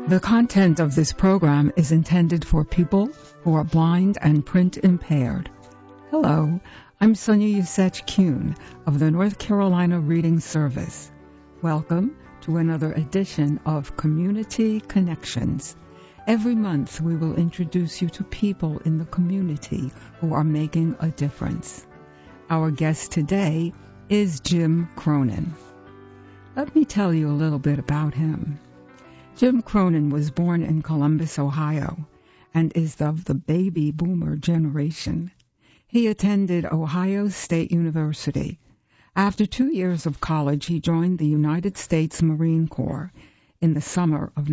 The content of this program is intended for people who are blind and print impaired. Hello, I'm Sonia Usech-Kuhn of the North Carolina Reading Service. Welcome to another edition of Community Connections. Every month we will introduce you to people in the community who are making a difference. Our guest today is Jim Cronin. Let me tell you a little bit about him. Jim Cronin was born in Columbus, Ohio, and is of the baby boomer generation. He attended Ohio State University. After 2 years of college, he joined the United States Marine Corps in the summer of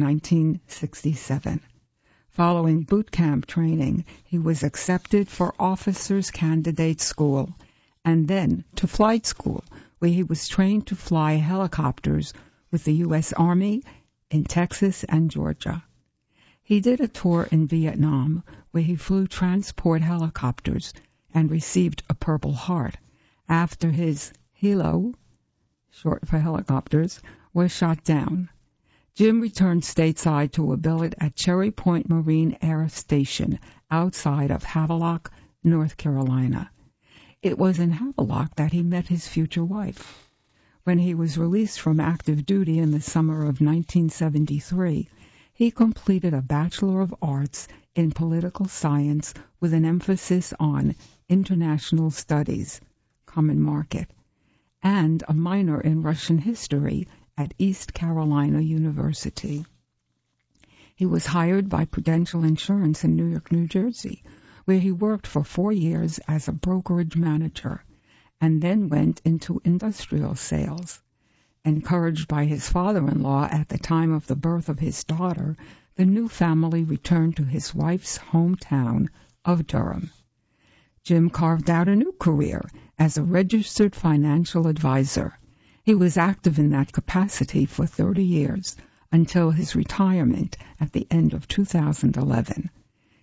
1967. Following boot camp training, he was accepted for Officers Candidate School and then to flight school, where he was trained to fly helicopters with the U.S. Army in Texas and Georgia. He did a tour in Vietnam where he flew transport helicopters and received a Purple Heart after his helo, short for helicopters, was shot down. Jim returned stateside to a billet at Cherry Point Marine Air Station outside of Havelock, North Carolina. It was in Havelock that he met his future wife. When he was released from active duty in the summer of 1973, he completed a Bachelor of Arts in Political Science with an emphasis on International Studies, Common Market, and a minor in Russian History at East Carolina University. He was hired by Prudential Insurance in Newark, New Jersey, where he worked for 4 years as a brokerage manager, and then went into industrial sales. Encouraged by his father-in-law at the time of the birth of his daughter, the new family returned to his wife's hometown of Durham. Jim carved out a new career as a registered financial advisor. He was active in that capacity for 30 years until his retirement at the end of 2011.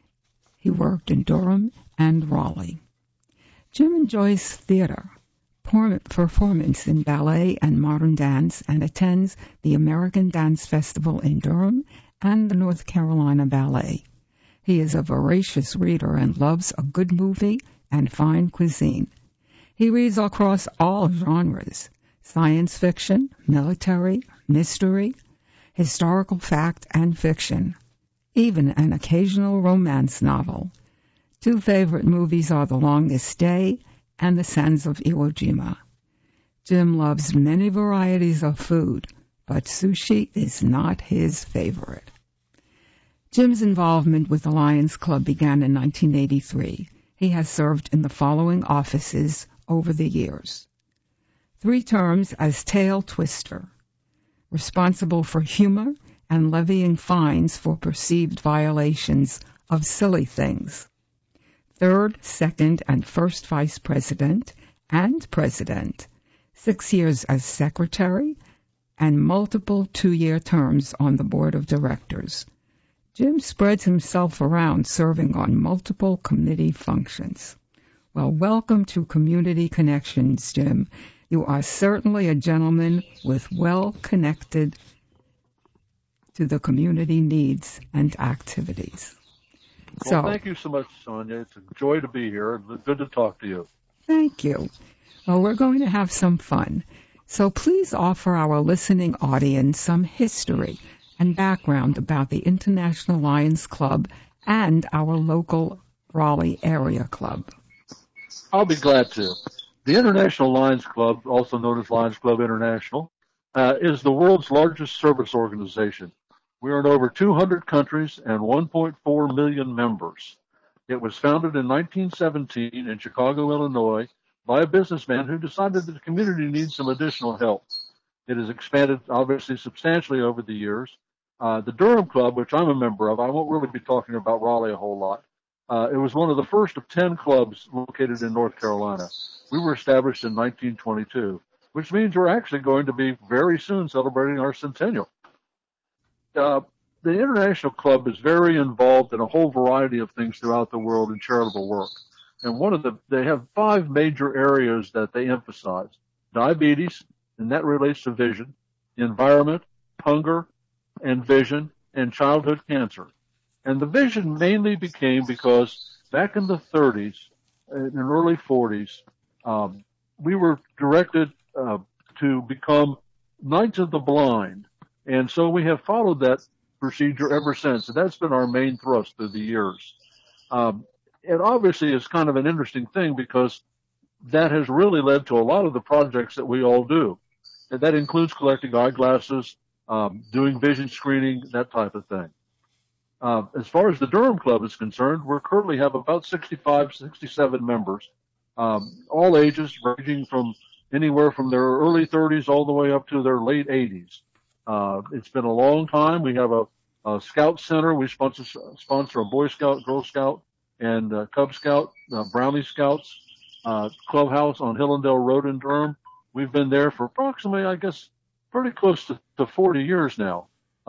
He worked in Durham and Raleigh. Jim enjoys theater, performance in ballet and modern dance, and attends the American Dance Festival in Durham and the North Carolina Ballet. He is a voracious reader and loves a good movie and fine cuisine. He reads across all genres: science fiction, military, mystery, historical fact, and fiction, even an occasional romance novel. 2 favorite movies are The Longest Day and The Sands of Iwo Jima. Jim loves many varieties of food, but sushi is not his favorite. Jim's involvement with the Lions Club began in 1983. He has served in the following offices over the years: 3 terms as tail twister, responsible for humor and levying fines for perceived violations of silly things. 3rd, 2nd, and 1st Vice President and President, 6 years as Secretary, and multiple 2-year terms on the Board of Directors. Jim spreads himself around serving on multiple committee functions. Well, welcome to Community Connections, Jim. You are certainly a gentleman with well-connected to the community needs and activities. Well, thank you so much, Sonia. It's a joy to be here. It's good to talk to you. Thank you. Well, we're going to have some fun. So please offer our listening audience some history and background about the International Lions Club and our local Raleigh Area Club. I'll be glad to. The International Lions Club, also known as Lions Club International, is the world's largest service organization. We are in over 200 countries and 1.4 million members. It was founded in 1917 in Chicago, Illinois, by a businessman who decided that the community needs some additional help. It has expanded, obviously, substantially over the years. The Durham Club, which I'm a member of, I won't really be talking about Raleigh a whole lot. It was one of the first of 10 clubs located in North Carolina. We were established in 1922, which means we're actually going to be very soon celebrating our centennial. The International Club is very involved in a whole variety of things throughout the world in charitable work. And they have 5 major areas that they emphasize: diabetes, and that relates to vision, environment, hunger, and vision, and childhood cancer. And the vision mainly became because back in the 30s and early 40s, we were directed to become Knights of the Blind. And so we have followed that procedure ever since. And that's been our main thrust through the years. It obviously is kind of an interesting thing because that has really led to a lot of the projects that we all do. And that includes collecting eyeglasses, doing vision screening, that type of thing. As far as the Durham Club is concerned, we currently have about 65, 67 members, all ages ranging from anywhere from their early 30s all the way up to their late 80s. It's been a long time. We have a Scout Center. We sponsor a Boy Scout, Girl Scout, and Cub Scout, Brownie Scouts clubhouse on Hillendale Road in Durham. We've been there for approximately, I guess, pretty close to 40 years now.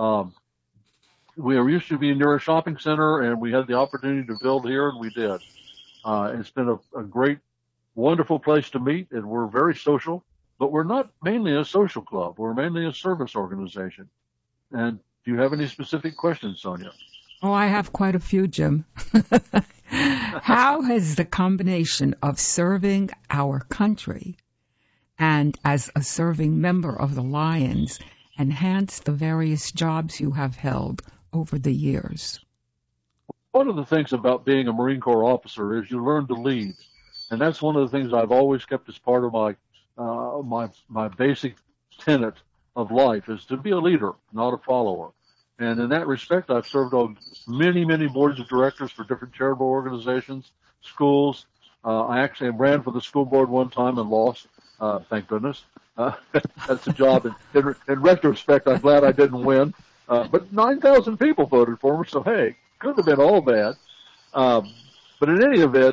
We used to be near a shopping center, and we had the opportunity to build here, and we did. It's been a great, wonderful place to meet, and we're very social. But we're not mainly a social club. We're mainly a service organization. And do you have any specific questions, Sonia? Oh, I have quite a few, Jim. How has the combination of serving our country and as a serving member of the Lions enhanced the various jobs you have held over the years? One of the things about being a Marine Corps officer is you learn to lead. And that's one of the things I've always kept as part of my basic tenet of life is to be a leader, not a follower. And in that respect, I've served on many, many boards of directors for different charitable organizations, schools. I actually ran for the school board one time and lost, thank goodness. That's a job. In retrospect, I'm glad I didn't win. But 9,000 people voted for me, so hey, couldn't have been all bad. But in any event,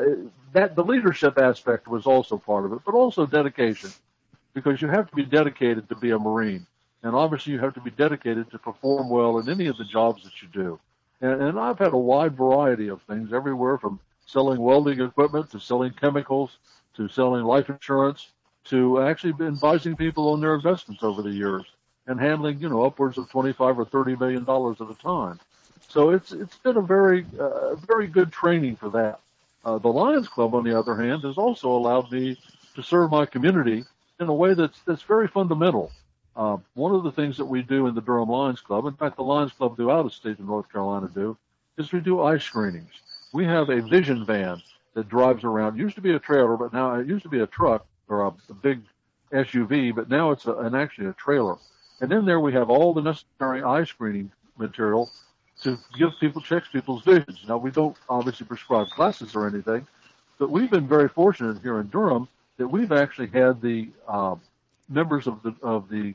the leadership aspect was also part of it, but also dedication, because you have to be dedicated to be a Marine. And obviously you have to be dedicated to perform well in any of the jobs that you do. And I've had a wide variety of things, everywhere from selling welding equipment to selling chemicals to selling life insurance to actually advising people on their investments over the years and handling, upwards of $25 or $30 million at a time. So it's been a very good training for that. The Lions Club, on the other hand, has also allowed me to serve my community in a way that's very fundamental. One of the things that we do in the Durham Lions Club, in fact, the Lions Club throughout the state of North Carolina do, is we do eye screenings. We have a vision van that drives around. It used to be a trailer, but now it used to be a truck or a big SUV, but now it's actually a trailer. And in there we have all the necessary eye screening material to check people's visions. Now, we don't obviously prescribe glasses or anything, but we've been very fortunate here in Durham that we've actually had the members of the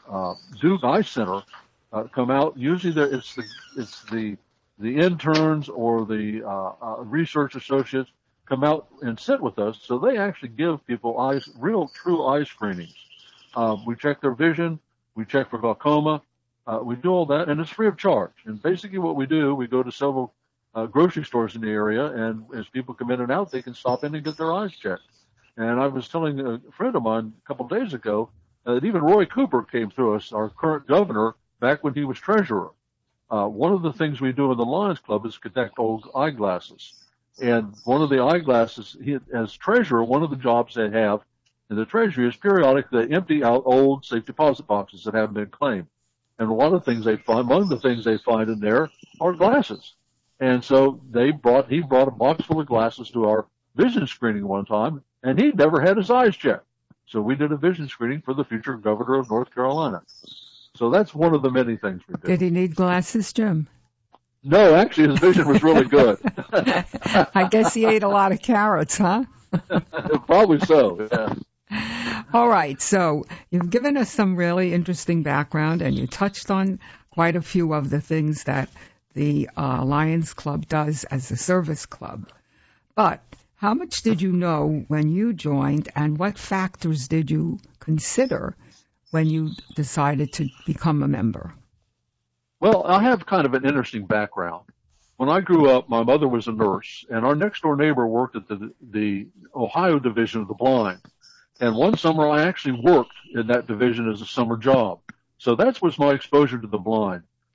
Duke Eye Center come out. Usually it's the interns or the research associates come out and sit with us, so they actually give people real true eye screenings. We check their vision, we check for glaucoma, we do all that, and it's free of charge. And basically what we do, we go to several grocery stores in the area, and as people come in and out, they can stop in and get their eyes checked. And I was telling a friend of mine a couple of days ago that even Roy Cooper came through us, our current governor, back when he was treasurer. One of the things we do in the Lions Club is connect old eyeglasses. And one of the eyeglasses, as treasurer, one of the jobs they have in the treasury is periodically they empty out old safe deposit boxes that haven't been claimed. And among the things they find in there are glasses. And so he brought a box full of glasses to our vision screening one time, and he'd never had his eyes checked. So we did a vision screening for the future governor of North Carolina. So that's one of the many things we did. Did he need glasses, Jim? No, actually his vision was really good. I guess he ate a lot of carrots, huh? Probably so, yeah. All right, so you've given us some really interesting background, and you touched on quite a few of the things that the Lions Club does as a service club. But how much did you know when you joined, and what factors did you consider when you decided to become a member? Well, I have kind of an interesting background. When I grew up, my mother was a nurse, and our next-door neighbor worked at the Ohio division of the blind. And one summer, I actually worked in that division as a summer job. So that was my exposure to the blind.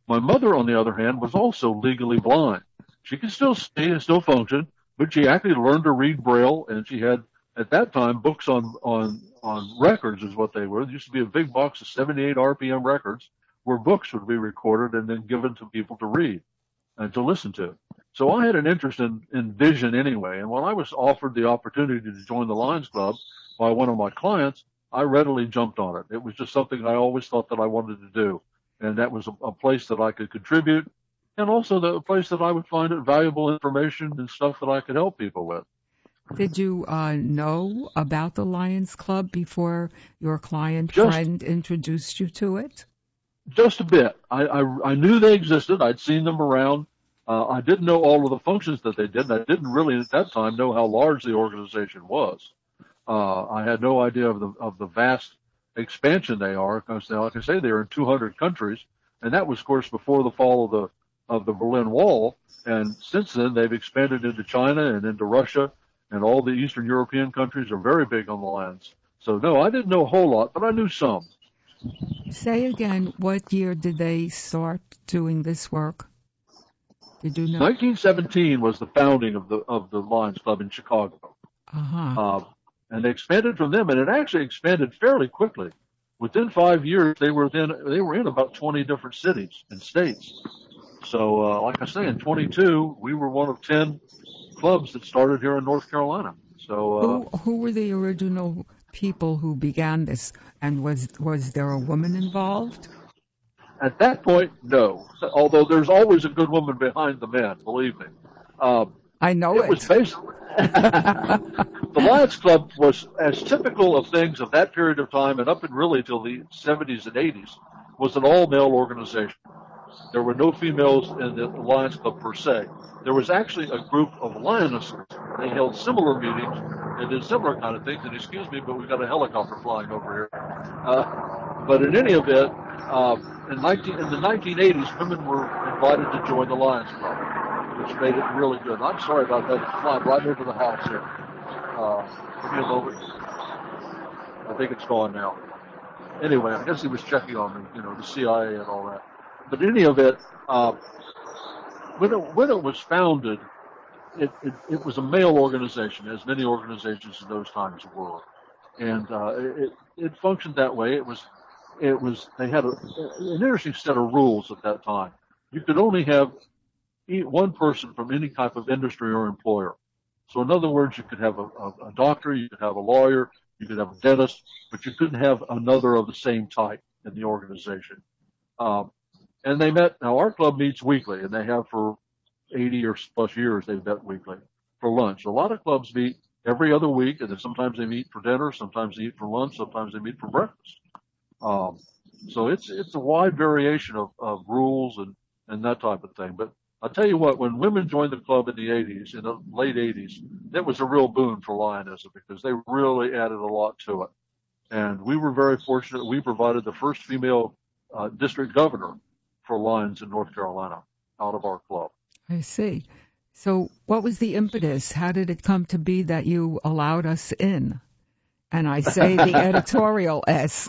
My mother, on the other hand, was also legally blind. She could still see and still function, but she actually learned to read Braille, and she had, at that time, books on records is what they were. There used to be a big box of 78 RPM records where books would be recorded and then given to people to read and to listen to. So I had an interest in vision anyway, and when I was offered the opportunity to join the Lions Club by one of my clients, I readily jumped on it. It was just something I always thought that I wanted to do, and that was a place that I could contribute, and also a place that I would find valuable information and stuff that I could help people with. Did you know about the Lions Club before your friend introduced you to it? Just a bit. I knew they existed. I'd seen them around. I didn't know all of the functions that they did. And I didn't really at that time know how large the organization was. I had no idea of the vast expansion they are. Because, like I say, they are in 200 countries, and that was, of course, before the fall of the Berlin Wall. And since then, they've expanded into China and into Russia, and all the Eastern European countries are very big on the Lions. So, no, I didn't know a whole lot, but I knew some. Say again, what year did they start doing this work? Did you know? 1917 was the founding of the Lions Club in Chicago. And they expanded from them, and it actually expanded fairly quickly. Within 5 years, they were in about 20 different cities and states. So, like I say, in 22, we were one of 10 clubs that started here in North Carolina. So, who were the original people who began this, and was there a woman involved? At that point, no. Although there's always a good woman behind the men, believe me. I know it. Was basically the Lions Club was as typical of things of that period of time, and up and really till the 70s and 80s, was an all-male organization. There were no females in the Lions Club per se. There was actually a group of lionesses. They held similar meetings and did similar kind of things. And excuse me, but we've got a helicopter flying over here. But in any event, in the 1980s, women were invited to join the Lions Club, which made it really good. I'm sorry about that. It's flying right over the house here. Give me a moment. I think it's gone now. Anyway, I guess he was checking on me, the CIA and all that. But in any event, when it was founded, it was a male organization, as many organizations in those times were, and it functioned that way. They had an interesting set of rules at that time. You could only have one person from any type of industry or employer. So in other words, you could have a doctor, you could have a lawyer, you could have a dentist, but you couldn't have another of the same type in the organization. And they met. Now our club meets weekly, and they have for 80 or plus years. They've met weekly for lunch. A lot of clubs meet every other week, and then sometimes they meet for dinner, sometimes they eat for lunch, sometimes they meet for breakfast. So it's a wide variation of rules and that type of thing. But I'll tell you what, when women joined the club in the 80s, in the late 80s, that was a real boon for Lionism because they really added a lot to it. And we were very fortunate. We provided the first female district governor for Lions in North Carolina out of our club. I see. So what was the impetus? How did it come to be that you allowed us in? And I say the editorial us.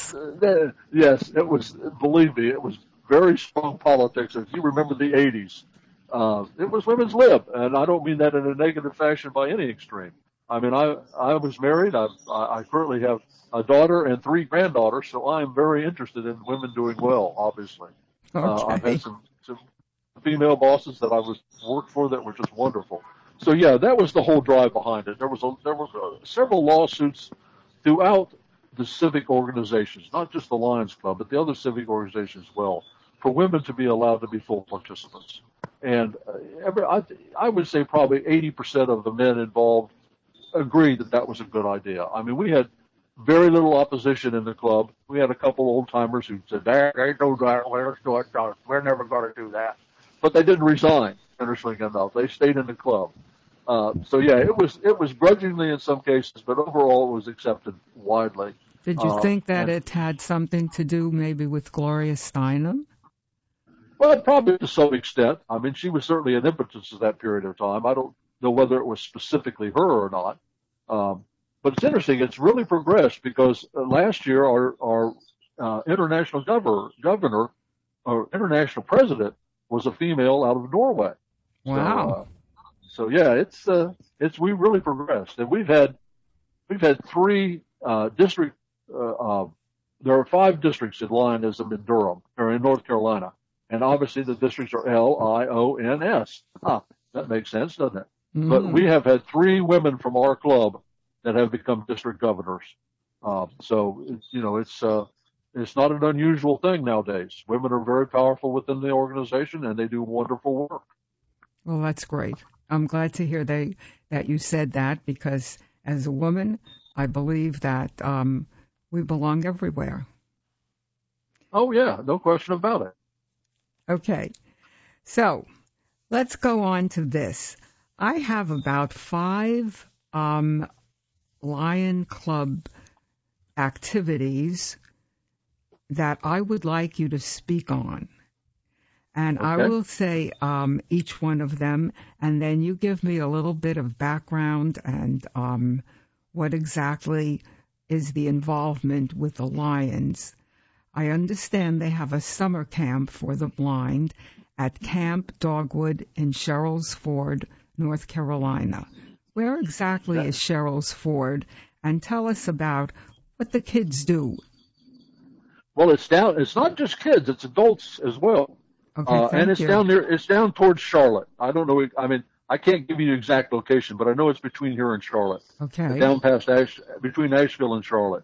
Yes, it was, believe me, it was very strong politics. If you remember the 80s, it was women's lib, and I don't mean that in a negative fashion by any extreme. I mean, I was married. I currently have a daughter and 3 granddaughters, so I am very interested in women doing well, obviously. Okay. I've had some female bosses that I worked for that were just wonderful. So yeah, that was the whole drive behind it. There were several lawsuits throughout the civic organizations, not just the Lions Club, but the other civic organizations as well, for women to be allowed to be full participants. And I would say probably 80% of the men involved agreed that was a good idea. I mean, we had very little opposition in the club. We had a couple old timers who said, "Ain't no doubt, we're never going to do that," but they didn't resign. Interestingly enough, they stayed in the club. So yeah, it was grudgingly in some cases, but overall it was accepted widely. Did you think that it had something to do maybe with Gloria Steinem? Well, probably to some extent. I mean, she was certainly an impetus at that period of time. I don't know whether it was specifically her or not. But it's interesting. It's really progressed because last year our international governor our international president was a female out of Norway. Wow. So yeah, we really progressed, and we've had three district. There are 5 districts in Lionism in Durham or in North Carolina, and obviously the districts are LIONS. That makes sense, doesn't it? Mm-hmm. But we have had 3 women from our club that have become district governors. So it's not an unusual thing nowadays. Women are very powerful within the organization, and they do wonderful work. Well, that's great. I'm glad to hear that you said that, because as a woman, I believe that we belong everywhere. Oh, yeah, no question about it. Okay. So let's go on to this. I have about 5 Lion Club activities that I would like you to speak on. And Okay. I will say each one of them, and then you give me a little bit of background and what exactly is the involvement with the Lions. I understand they have a summer camp for the blind at Camp Dogwood in Sherrills Ford, North Carolina. Where exactly is Sherrills Ford? And tell us about what the kids do. Well, it's not just kids; it's adults as well. Okay, and it's you. It's down towards Charlotte. I don't know. I mean, I can't give you the exact location, but I know it's between here and Charlotte. Okay. Down past between Asheville and Charlotte.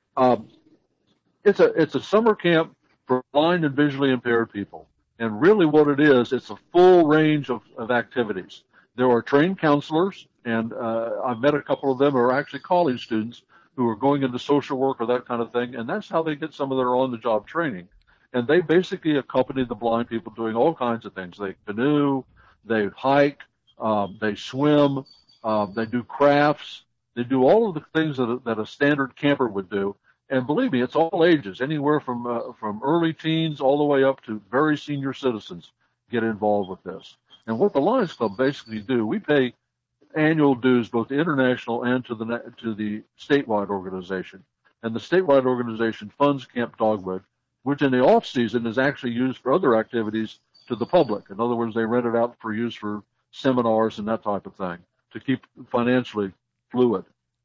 It's a summer camp for blind and visually impaired people. And really what it is, it's a full range of activities. There are trained counselors, and I've met a couple of them who are actually college students who are going into social work or that kind of thing, and that's how they get some of their on-the-job training. And they basically accompany the blind people doing all kinds of things. They canoe, they hike, they swim, they do crafts, they do all of the things that a standard camper would do. And believe me, it's all ages, anywhere from early teens all the way up to very senior citizens get involved with this. And what the Lions Club basically do, we pay annual dues both to international and to the statewide organization. And the statewide organization funds Camp Dogwood, which in the off season is actually used for other activities to the public. In other words, they rent it out for use for seminars and that type of thing to keep financially fluid.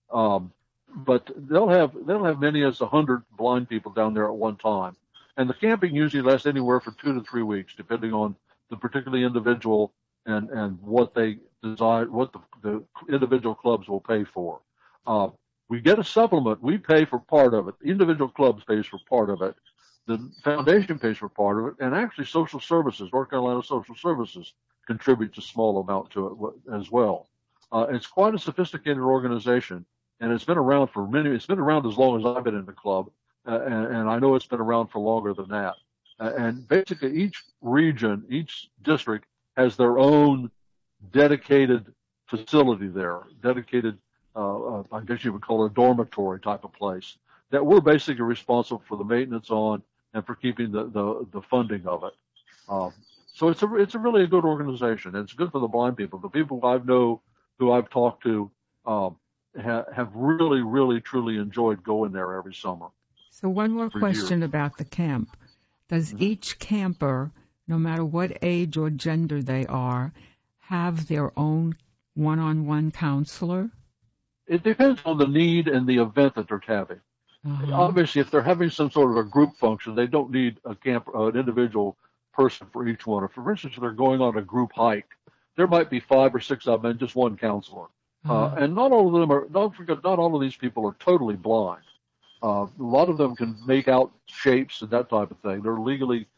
But they'll have many as 100 blind people down there at one time. And the camping usually lasts anywhere from 2 to 3 weeks, depending on the particular individual and what they desire, what the individual clubs will pay for. We get a supplement. We pay for part of it. The individual clubs pays for part of it. The foundation pays for part of it. And actually social services, North Carolina Social Services, contributes a small amount to it as well. It's quite a sophisticated organization. And it's been around it's been around as long as I've been in the club. And I know it's been around for longer than that. And basically each region, each district has their own dedicated facility there, dedicated, I guess you would call it a dormitory type of place that we're basically responsible for the maintenance on and for keeping the funding of it. So it's a really a good organization. And it's good for the blind people. The people who I've talked to, have really, really, truly enjoyed going there every summer. So one more question about the camp. Does each camper, no matter what age or gender they are, have their own one-on-one counselor? It depends on the need and the event that they're having. Uh-huh. Obviously, if they're having some sort of a group function, they don't need an individual person for each one. Or for instance, if they're going on a group hike, there might be 5 or 6 of them and just one counselor. And not all of them not all of these people are totally blind. A lot of them can make out shapes and that type of thing. They're legally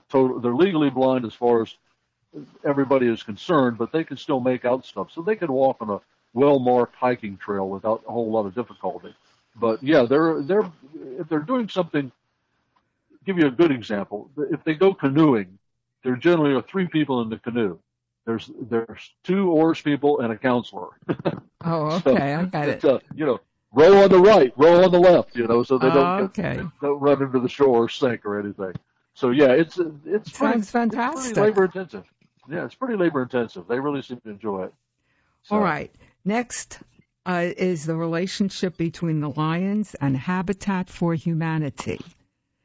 blind as far as everybody is concerned, but they can still make out stuff. So they can walk on a well-marked hiking trail without a whole lot of difficulty. But yeah, if they're doing something, give you a good example. If they go canoeing, there generally are 3 people in the canoe. There's 2 oars people and a counselor. Oh, okay, I got it. Row on the right, row on the left, so they don't run into the shore or sink or anything. So yeah, it sounds fantastic. It's pretty labor intensive. Yeah, it's pretty labor intensive. They really seem to enjoy it. So. All right. Next is the relationship between the Lions and Habitat for Humanity.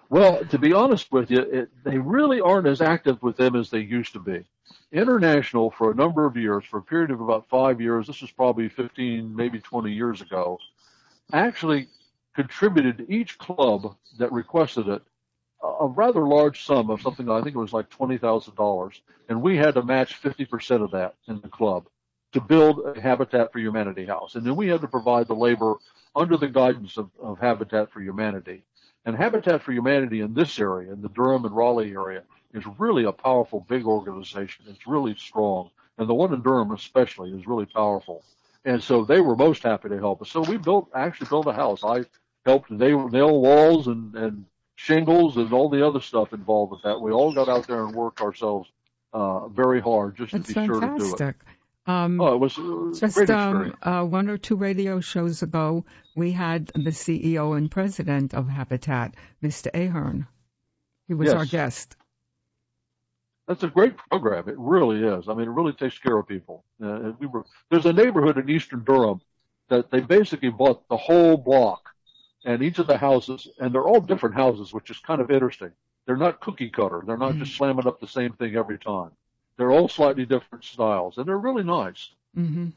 Well, to be honest with you, they really aren't as active with them as they used to be. International, for a number of years, for a period of about 5 years, this was probably 15, maybe 20 years ago, actually contributed to each club that requested it a rather large sum of something, I think it was like $20,000, and we had to match 50% of that in the club to build a Habitat for Humanity house. And then we had to provide the labor under the guidance of Habitat for Humanity. And Habitat for Humanity in this area, in the Durham and Raleigh area, is really a powerful, big organization. It's really strong. And the one in Durham especially is really powerful. And so they were most happy to help us. So we actually built a house. I helped nail walls and shingles and all the other stuff involved with that. We all got out there and worked ourselves very hard just to be sure to do it. It was a great experience. One or two radio shows ago, we had the CEO and president of Habitat, Mr. Ahern. He was our guest. That's a great program. It really is. I mean, it really takes care of people. There's a neighborhood in eastern Durham that they basically bought the whole block and each of the houses, and they're all different houses, which is kind of interesting. They're not cookie cutter. They're not just slamming up the same thing every time. They're all slightly different styles, and they're really nice. Mm-hmm.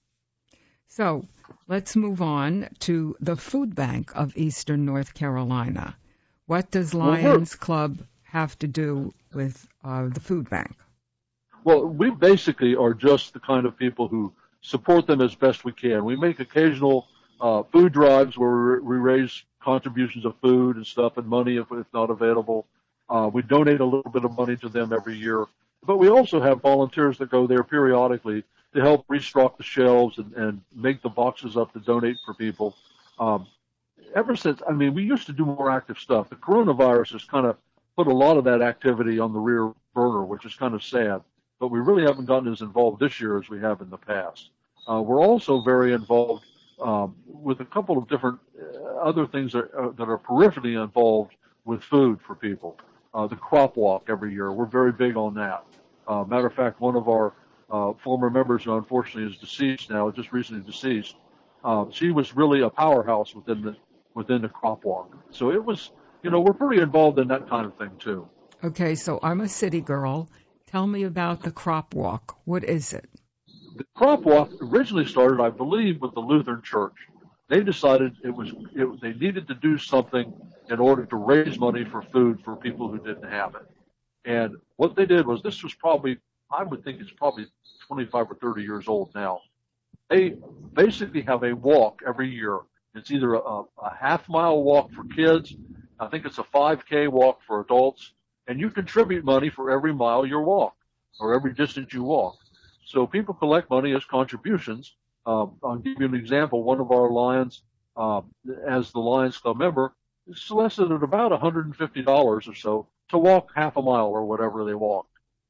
So let's move on to the Food Bank of Eastern North Carolina. What does Lions Club have to do with the food bank? Well, we basically are just the kind of people who support them as best we can. We make occasional food drives where we raise contributions of food and stuff and money if not available. We donate a little bit of money to them every year. But we also have volunteers that go there periodically to help restock the shelves and make the boxes up to donate for people. Ever since, we used to do more active stuff. The coronavirus has kind of put a lot of that activity on the rear burner, which is kind of sad. But we really haven't gotten as involved this year as we have in the past. We're also very involved with a couple of different other things that are peripherally involved with food for people. The crop walk every year. We're very big on that. Matter of fact, one of our former members who unfortunately is deceased now, just recently deceased, she was really a powerhouse within the crop walk. So it was, we're pretty involved in that kind of thing too. Okay, so I'm a city girl. Tell me about the crop walk. What is it? The crop walk originally started, I believe, with the Lutheran Church. They decided they needed to do something in order to raise money for food for people who didn't have it. And what they did was, this was probably, I would think it's probably 25 or 30 years old now. They basically have a walk every year. It's either a half-mile walk for kids. I think it's a 5K walk for adults. And you contribute money for every mile you walk or every distance you walk. So people collect money as contributions. I'll give you an example. One of our Lions, as the Lions Club member, is solicited about $150 or so to walk half a mile or whatever they walk.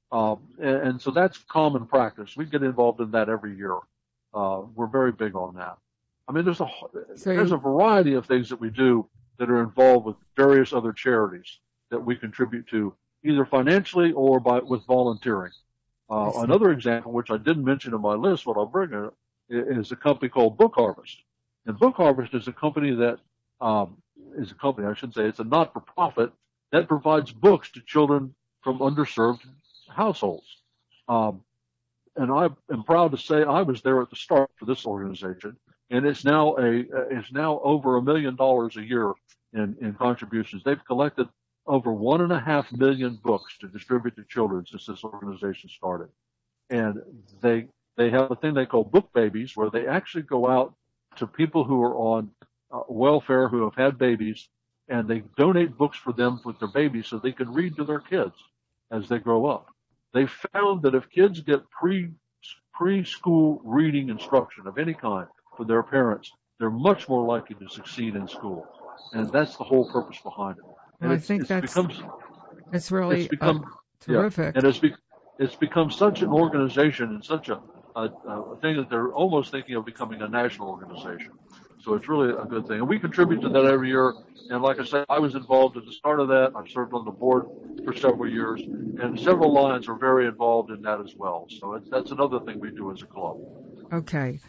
And so that's common practice. We get involved in that every year. We're very big on that. There's a variety of things that we do that are involved with various other charities that we contribute to, either financially or with volunteering. Another example, which I didn't mention in my list, what I'll bring it, is a company called Book Harvest. And Book Harvest is a company that it's a not-for-profit that provides books to children from underserved households. And I am proud to say I was there at the start for this organization, and it's now over $1 million a year in contributions. They've collected over 1.5 million books to distribute to children since this organization started. And they have a thing they call Book Babies, where they actually go out to people who are on welfare, who have had babies, and they donate books for them with their babies so they can read to their kids as they grow up. They found that if kids get preschool reading instruction of any kind from their parents, they're much more likely to succeed in school. And that's the whole purpose behind it. And I think that's really terrific. Yeah, and it's become such an organization and such a thing that they're almost thinking of becoming a national organization. So it's really a good thing. And we contribute to that every year. And like I said, I was involved at the start of that. I've served on the board for several years. And several Lions are very involved in that as well. So that's another thing we do as a club. Okay.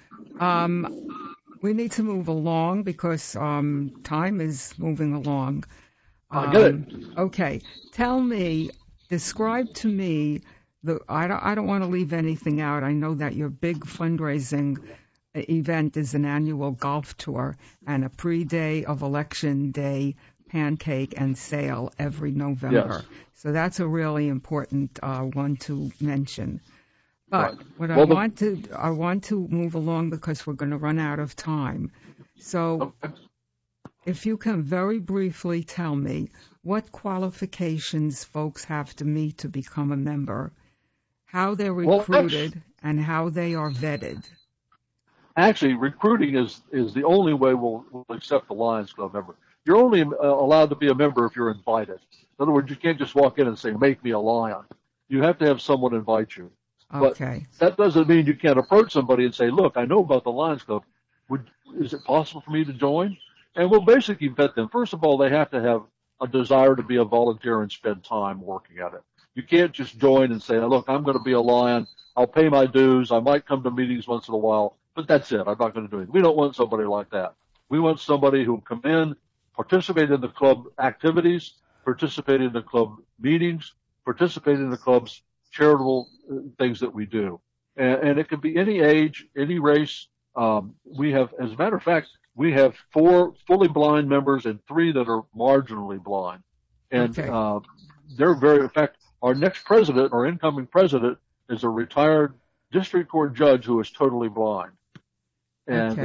We need to move along because time is moving along. I get it. Okay. Describe to me I don't want to leave anything out. I know that your big fundraising event is an annual golf tour and a pre-day of election day pancake and sale every November. Yes. So that's a really important one to mention. But right. I want to move along because we're going to run out of time. So if you can very briefly tell me what qualifications folks have to meet to become a member, how they're recruited, and how they are vetted. Actually, recruiting is the only way we'll accept the Lions Club member. You're only allowed to be a member if you're invited. In other words, you can't just walk in and say, make me a Lion. You have to have someone invite you. Okay. But that doesn't mean you can't approach somebody and say, look, I know about the Lions Club. Is it possible for me to join? And we'll basically vet them. First of all, they have to have a desire to be a volunteer and spend time working at it. You can't just join and say, look, I'm going to be a Lion. I'll pay my dues. I might come to meetings once in a while, but that's it. I'm not going to do anything. We don't want somebody like that. We want somebody who will come in, participate in the club activities, participate in the club meetings, participate in the club's charitable things that we do. And it can be any age, any race. We have, as a matter of fact, we have 4 fully blind members and 3 that are marginally blind. And they're in fact, our next president, our incoming president, is a retired district court judge who is totally blind. And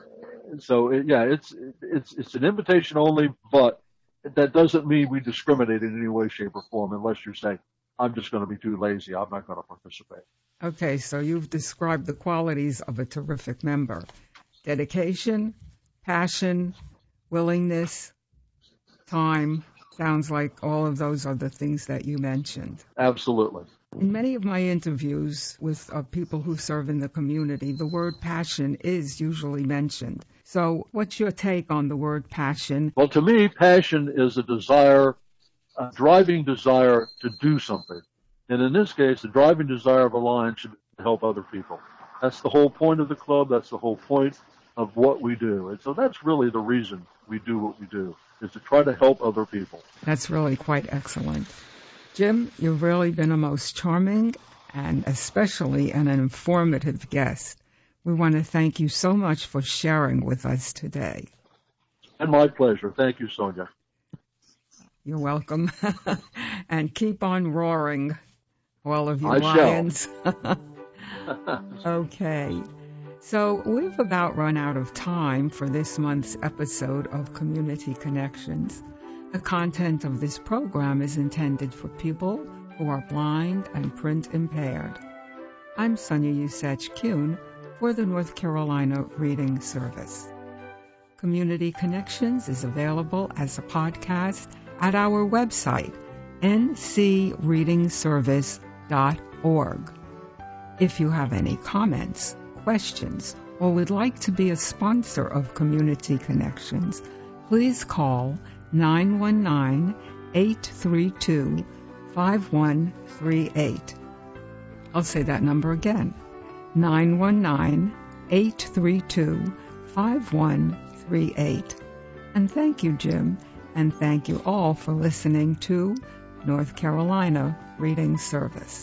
it's an invitation only, but that doesn't mean we discriminate in any way, shape, or form unless you're saying, I'm just going to be too lazy. I'm not going to participate. Okay, so you've described the qualities of a terrific member. Dedication, passion, willingness, time. Sounds like all of those are the things that you mentioned. Absolutely. In many of my interviews with people who serve in the community, the word passion is usually mentioned. So what's your take on the word passion? Well, to me, passion is a desire, a driving desire to do something. And in this case, the driving desire of a Lion should help other people. That's the whole point of the club. That's the whole point of what we do. And so that's really the reason we do what we do, is to try to help other people. That's really quite excellent. Jim, you've really been a most charming and especially an informative guest. We want to thank you so much for sharing with us today. And my pleasure. Thank you, Sonia. You're welcome. And keep on roaring, all of you I Lions. shall. Okay. So we've about run out of time for this month's episode of Community Connections. The content of this program is intended for people who are blind and print impaired. I'm Sonia Usech-Kuhn for the North Carolina Reading Service. Community Connections is available as a podcast at our website, ncreadingservice.org. If you have any comments, questions, or would like to be a sponsor of Community Connections, please call 919-832-5138. I'll say that number again, 919-832-5138. And thank you, Jim, and thank you all for listening to North Carolina Reading Service.